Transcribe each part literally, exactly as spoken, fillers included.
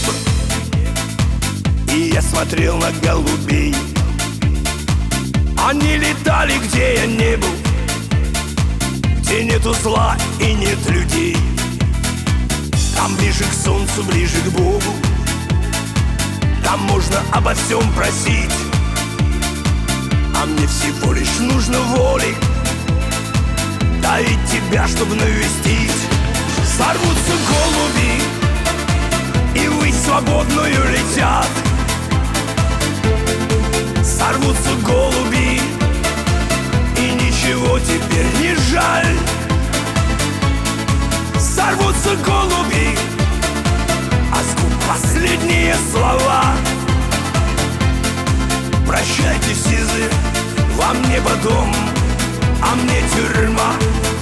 небо, и я смотрел на голубей. Они летали, где я не был, где нету зла и нет людей. Там ближе к солнцу, ближе к Богу, там можно обо всем просить. А мне всего лишь нужно воли, да и тебя, чтобы навестить. Сорвутся голуби и ввысь свободную летят. Сорвутся голуби, и ничего теперь не жаль. Сорвутся голуби, а с губ последние слова. Прощайте, сизы, вам небо дом, а мне тюрьма.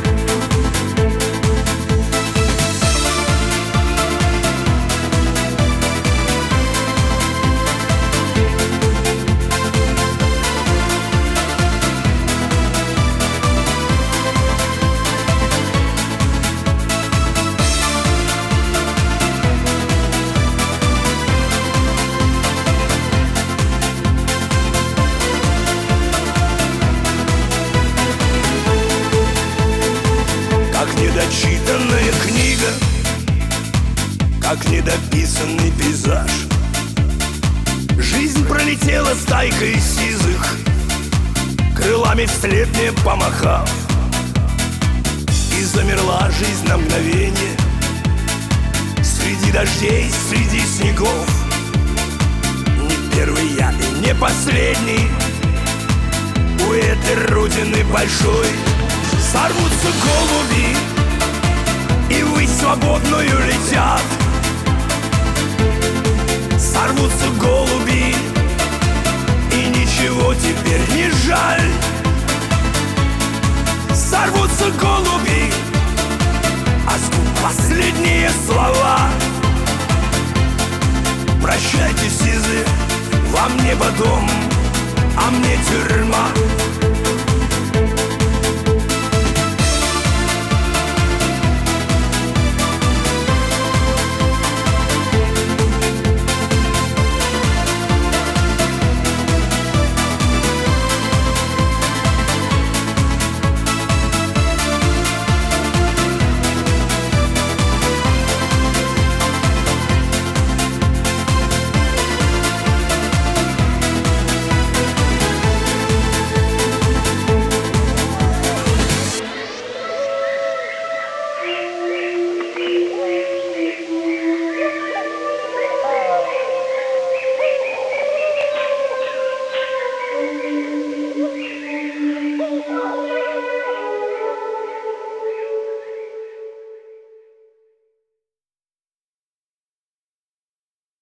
Недочитанная книга, как недописанный пейзаж. Жизнь пролетела стайкой сизых, крылами вслед мне помахав. И замерла жизнь на мгновение среди дождей, среди снегов. Не первый я и не последний у этой родины большой. Сорвутся голуби и ввысь свободную летят. Сорвутся голуби, и ничего теперь не жаль. Сорвутся голуби, а с губ последние слова. Прощайте, сизы, вам небо дом, а мне тюрьма.